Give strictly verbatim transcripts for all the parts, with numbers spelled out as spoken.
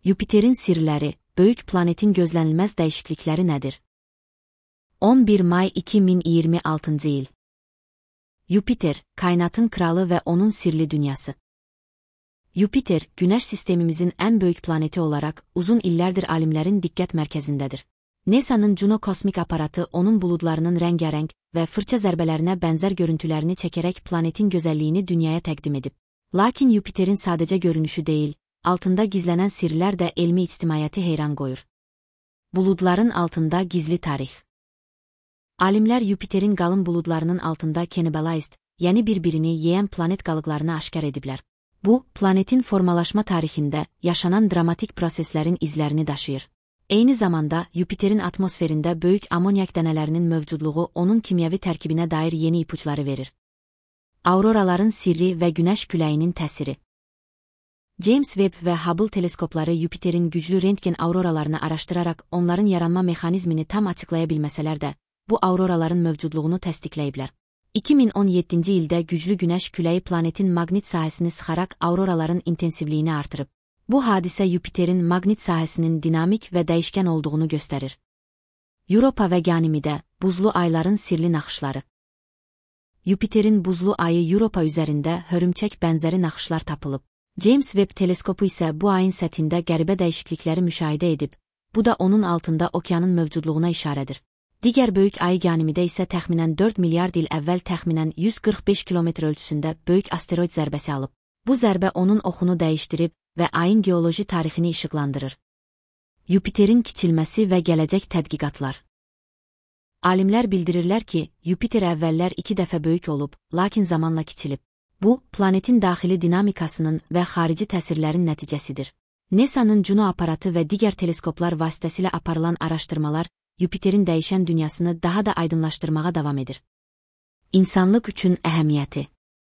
Yupiterin sirləri, böyük planetin gözlənilməz dəyişiklikləri nədir? on bir may iki min iyirmi altıncı il. Yupiter, kainatın kralı və onun sirli dünyası. Yupiter, Günəş sistemimizin ən böyük planeti olaraq uzun illərdir alimlərin diqqət mərkəzindədir. NASA'nın Juno kosmik aparatı onun buludlarının rəngarəng və fırça zərbələrinə bənzər görüntülərini çəkərək planetin gözəlliyini dünyaya təqdim edib. Lakin Yupiterin sadəcə görünüşü deyil, altında gizlənən sirlər də elmi ictimaiyyəti heyran qoyur. Buludların altında gizli tarix. Alimlər Yupiterin qalın buludlarının altında cannibalized, yəni bir-birini yeyən planet qalıqlarını aşkar ediblər. Bu, planetin formalaşma tarixində yaşanan dramatik proseslərin izlərini daşıyır. Eyni zamanda, Yupiterin atmosferində böyük amonyak dənələrinin mövcudluğu onun kimyəvi tərkibinə dair yeni ipuçları verir. Auroraların sirri və Günəş küləyinin təsiri. James Webb və Hubble teleskopları Yupiterin güclü rentgen auroralarını araşdıraraq onların yaranma mexanizmini tam açıqlaya bilməsələr də, bu auroraların mövcudluğunu təsdiqləyiblər. iki min on yeddinci ildə güclü Günəş küləyi planetin maqnit sahəsini sıxaraq auroraların intensivliyini artırıb. Bu hadisə Yupiterin maqnit sahəsinin dinamik və dəyişkən olduğunu göstərir. Europa və Ganimidə, buzlu ayların sirli naxışları. Yupiterin buzlu ayı Europa üzərində hörümçək bənzəri naxışlar tapılıb. James Webb teleskopu isə bu ayın səthində qəribə dəyişiklikləri müşahidə edib, bu da onun altında okeanın mövcudluğuna işarədir. Digər böyük ayı Ganimidə isə təxminən dörd milyard il əvvəl təxminən yüz qırx beş kilometr ölçüsündə böyük asteroid zərbəsi alıb. Bu zərbə onun oxunu dəyişdirib və ayın geoloji tarixini işıqlandırır. Yupiterin kiçilməsi və gələcək tədqiqatlar. Alimlər bildirirlər ki, Yupiter əvvəllər iki dəfə böyük olub, lakin zamanla kiçilib. Bu, planetin daxili dinamikasının və xarici təsirlərin nəticəsidir. NASA'nın Juno aparatı və digər teleskoplar vasitəsilə aparılan araşdırmalar, Yupiterin dəyişən dünyasını daha da aydınlaşdırmağa davam edir. İnsanlıq üçün əhəmiyyəti.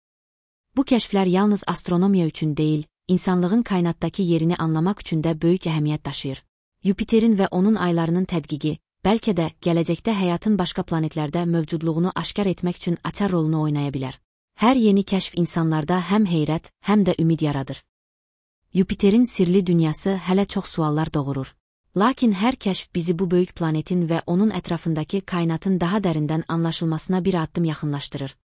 Bu kəşflər yalnız astronomiya üçün deyil, insanlığın kainatdakı yerini anlamaq üçün də böyük əhəmiyyət daşıyır. Yupiterin və onun aylarının tədqiqi, bəlkə də gələcəkdə həyatın başqa planetlərdə mövcudluğunu aşkar etmək üçün açar rolunu oynaya bilər. Hər yeni kəşf insanlarda həm heyrət, həm də ümid yaradır. Yupiterin sirli dünyası hələ çox suallar doğurur. Lakin hər kəşf bizi bu böyük planetin və onun ətrafındakı kainatın daha dərindən anlaşılmasına bir addım yaxınlaşdırır.